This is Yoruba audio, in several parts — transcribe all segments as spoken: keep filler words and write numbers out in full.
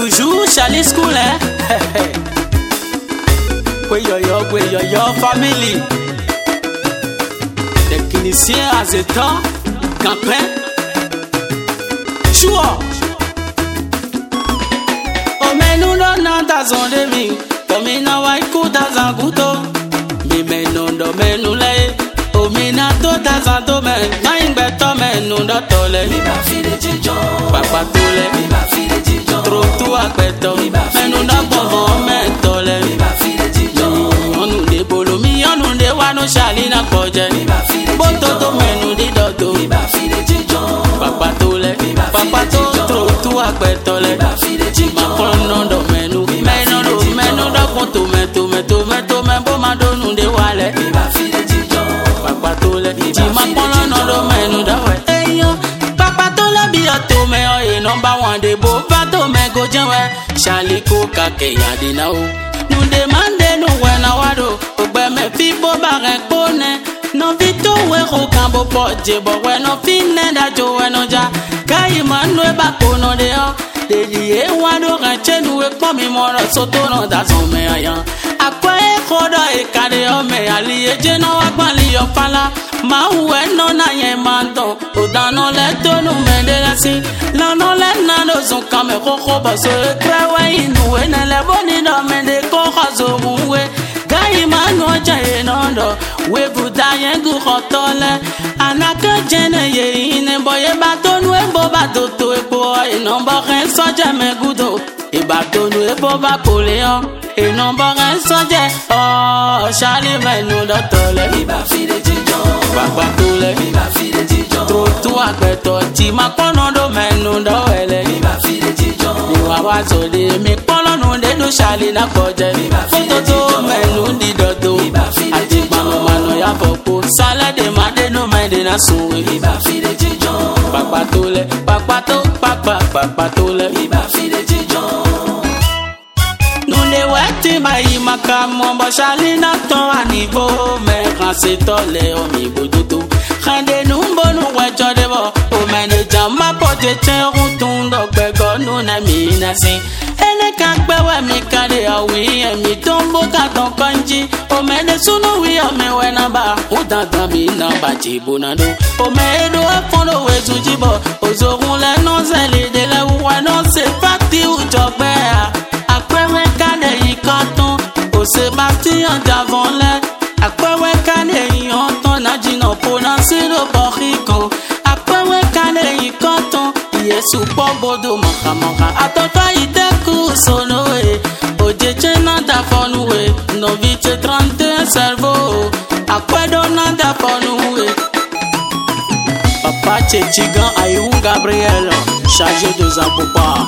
Toujours Charlie School, hein? Oui, yo, yo, oui, yo, yo, family. Technicien à ce temps, campin. Choua. Oh, mais nous, non, non, t'as son demi. Comme il n'a pas écouté dans un couteau. Mais, mais, non, non, mais nous, les. Oh, mais, n'a pas dans un domaine. N'a une bête, mais nous, non, t'as les. Mi ba fi de jijon, Papa, tous les. mi ba fi de jijon, Trop, tout à péto. Mais nous, n'a pas bon, mais t'as les. mi ba fi de jijon, On nous des bolos, mi, on nous des wano, Charlie, n'a pas de. mi ba fi de Bototo, mais nous, des dodo. mi ba fi de jijon, Papa, tous les. Papa, tout, trop, tout à péto, les. mi ba fi de Ma jijon, kono do menu, menu do menu do konto meto meto meto membo mado nu de wale. mi ba fi de jijon, Papa tole, ti ma kono do menu da we. Eyo, papa tole bi o to me o e number one de bo pa to me go jenwe. Charlie ko ka ke ya de na o. Nu de mande nu we na wado, ogbe me fi bo ba re pone. No vi to we ro kan bo po je bo we no fine da jo we no ja. Kai man no e ba kono de o. Dédié wado ranchenu e kwa mi moro soto no da son me ayan akwa e kodo e kade o me ali e je no agbali yo pala ma uwe no na yen manton o dano le to no me de la si la no le na do son kame koko baso e krewe inu e na le boni do me de ko khazo muwe gai manu ja e no do we buda yen gu khotole anaka jene ye ine boye batonu e bo batoto e bo e no bo soja me gudo ibatonu e boba poleon e non borin soja oh Charlie me nu do tole mi ba fi de jijon, papa tole mi ba fi de jijon, tro tu akpeto ti ma kono do me nu do ele mi ba fi de jijon, mi wa wa so de mi kono nu de do Charlie na koje foto to me nu di do do ati manu manu ya popo sala de ma de no me de na so mi ba fi de jijon, papa tole papa to papa papa tole mi ba fi de jijon, Nunde weti mai makamo bo Charlie na ton anivo me kan se tole o mi bodoto khande numbo nu wejo de bo o mene jama pote chen rutun do gbe go nu na mi na sin ene kan gbe we mi kare awi emi tombo ka ton kanji o mene sunu wi o me we na ba o dandan mi na ba jibo na do o me do afono we tujibo o zo run le no zele de le wa no se fati u jogbe Akwewe kane yi kanton, o Sébastien Davonle. Akwewe kane yi onton, na jino pona siro borikon. Akwewe kane yi kanton, yesu pobodo maka maka. Atoto ite kusonoe, oje chena da fonue, novice trente cerveau. Akwedo na da fonue. Papa Tchétchigan Ayou Gabriel, chargé de Zampopa.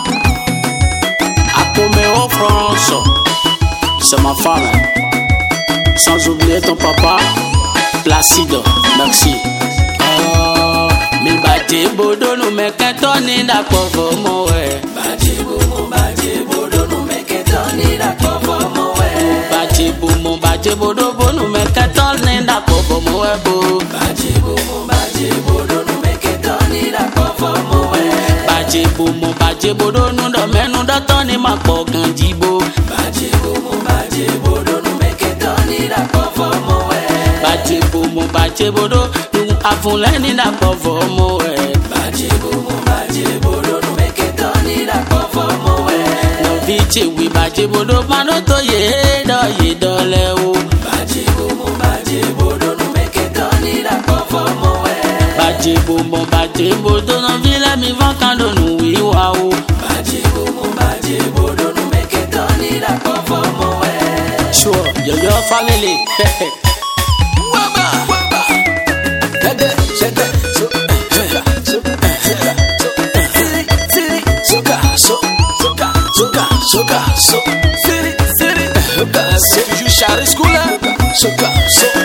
Akomeo France, c'est ma femme. Sans oublier ton papa, Placide, merci. Oh, mi bate bodo no me ketoni da povo moe. Bate bomo, bate bodo no me ketoni da povo moe. Bate bomo, bate bodo bono me ketoni da povo moe bo. Bate bomo, bate bodo no me ketoni da povo moe. Bate bomo, bate bodo no do menu do toni ma pokan jibo. Bate bomo, bate bodo no me ketoni da povo moe. Bate bomo, bate bodo no afunleni da povo moe. Bate bomo, bate bodo no me ketoni da povo moe. No viche wi bate bodo mano to ye do ye do le o. Bate bomo, bate bodo no me ketoni da povo moe. Bate bomo, bate bodo no vile mi vankando no wi wa o. Bate bomo, bate bodo no me ketoni da povo moe. Sure, yo yo family. Waba, waba. Dede, dede, so, so, so, siri, siri, soka, so, soka, soka, soka, so, siri, siri, soka, so. C'est toujours Charlie School, hein? Soka, so.